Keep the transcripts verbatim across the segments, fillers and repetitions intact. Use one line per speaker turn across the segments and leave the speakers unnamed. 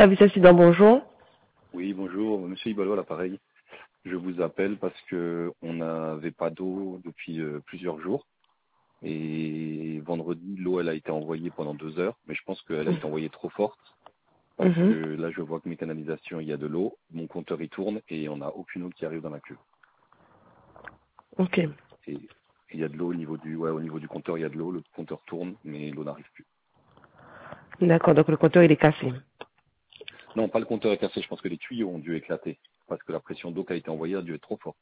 Service accident, bonjour.
Oui, bonjour, monsieur Ibalo à l'appareil. Je vous appelle parce que on n'avait pas d'eau depuis euh, plusieurs jours. Et vendredi, l'eau, elle a été envoyée pendant deux heures, mais je pense qu'elle a été envoyée trop forte. Parce que
Mhm.
là, je vois que mes canalisations, il y a de l'eau, mon compteur, il tourne et on n'a aucune eau qui arrive dans la cuve.
Ok.
Et il y a de l'eau au niveau du, ouais, au niveau du compteur, il y a de l'eau, le compteur tourne, mais l'eau n'arrive plus.
D'accord, donc le compteur il est cassé.
Non, pas le compteur est cassé, je pense que les tuyaux ont dû éclater. Parce que la pression d'eau qui a été envoyée a dû être trop forte.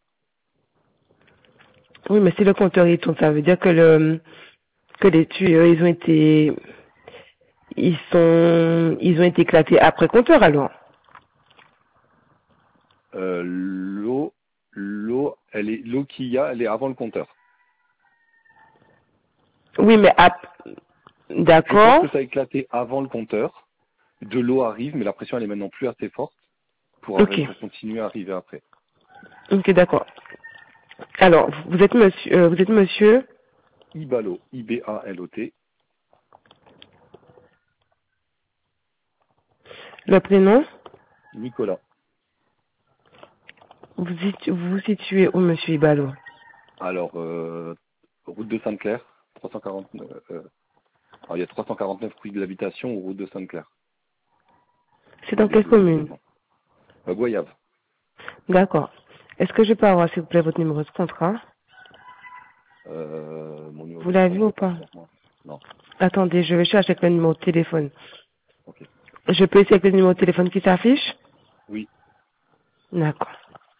Oui, mais si le compteur il tourne, ça veut dire que le que les tuyaux ils ont été ils sont ils ont été éclatés après compteur alors.
Euh, l'eau, l'eau, elle est, l'eau qu'il y a, elle est avant le compteur.
Oui, mais ap-
Je pense
d'accord.
que ça a éclaté avant le compteur. De l'eau arrive, mais la pression elle est maintenant plus assez forte pour,
Ok.
arrêter- pour continuer à arriver après.
Ok, d'accord. Alors, vous êtes monsieur euh, vous êtes monsieur
Ibalo, I B A L O T,
le prénom,
Nicolas.
vous situ- vous vous situez où monsieur Ibalo?
Alors, euh, route de Sainte-Claire, trois cent quarante-neuf, euh, alors il y a trois cent quarante-neuf rue de l'habitation ou route de Sainte-Claire.
C'est
Les
dans quelle
deux
commune?
évidemment. Euh, Goyave.
D'accord. Est-ce que je peux avoir s'il vous plaît votre numéro de contrat?
Euh, mon numéro
Vous
de
l'avez vu
contrat,
ou
j'ai pas
pas?
sur moi. Non,
Attendez, je vais chercher avec le numéro de téléphone.
ok.
Je peux essayer avec le numéro de téléphone qui s'affiche?
Oui,
D'accord.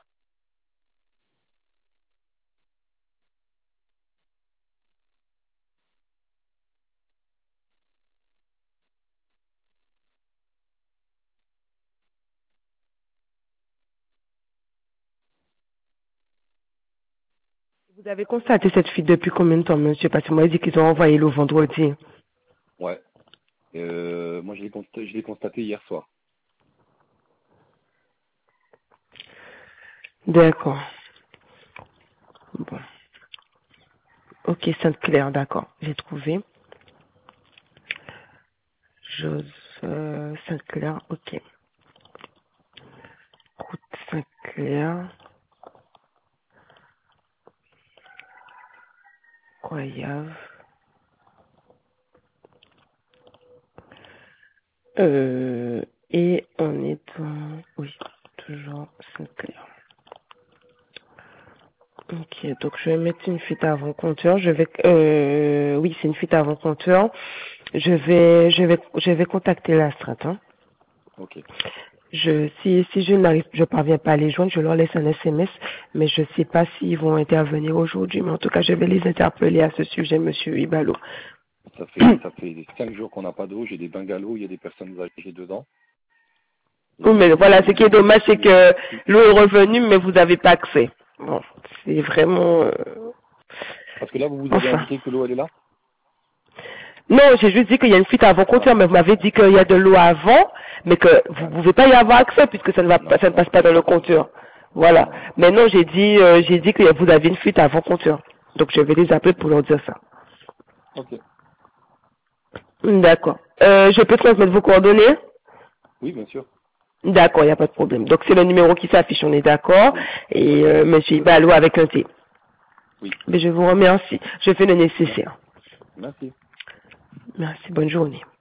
Vous avez constaté cette fuite depuis combien de temps, monsieur? Parce que moi, il dit qu'ils ont envoyé le vendredi.
ouais. Euh, moi je l'ai constaté, je l'ai constaté hier soir.
D'accord. Bon. Ok, Sainte-Claire, d'accord. J'ai trouvé. Jose, euh, Sainte-Claire, ok. Route Sainte-Claire, Goyave. Euh, et on est dans... Oui, toujours Sainte-Claire. Ok, donc je vais mettre une fuite avant compteur. Je vais, euh, oui, c'est une fuite avant compteur. Je vais, je vais, je vais contacter l'Astrat. Hein.
Ok,
Je, si, si je n'arrive, je parviens pas à les joindre, je leur laisse un S M S, mais je sais pas s'ils vont intervenir aujourd'hui. Mais en tout cas, je vais les interpeller à ce sujet, Monsieur Ibalo.
ça fait ça fait cinq jours qu'on n'a pas d'eau, j'ai des bungalows, il y a des personnes âgées dedans.
Oui, mais
Et
voilà, ce qui est dommage, c'est
les-
que l'eau est revenue, mais vous n'avez pas accès. Bon, c'est vraiment, euh,
Parce que là, vous vous avez
enfin.
indiqué que l'eau, elle est là.
Non, j'ai juste dit qu'il y a une fuite avant compteur, mais vous m'avez dit qu'il y a de l'eau avant, mais que vous
Ouais.
ne pouvez pas y avoir accès puisque ça ne va pas,
Non,
ça ne passe pas dans le compteur. Voilà.
non, non.
Mais non, j'ai dit, euh, j'ai dit que vous avez une fuite avant compteur. Donc je vais les appeler pour leur dire ça.
Ok.
D'accord. Euh, je peux transmettre vos coordonnées?
Oui, bien sûr.
D'accord, il n'y a pas de problème. Donc c'est le numéro qui s'affiche, on est d'accord.
Oui.
Et
Ouais.
euh, Monsieur Ibalo avec un T.
Oui.
Mais je vous remercie. Je fais le
Merci.
nécessaire.
Merci.
Merci, bonne journée.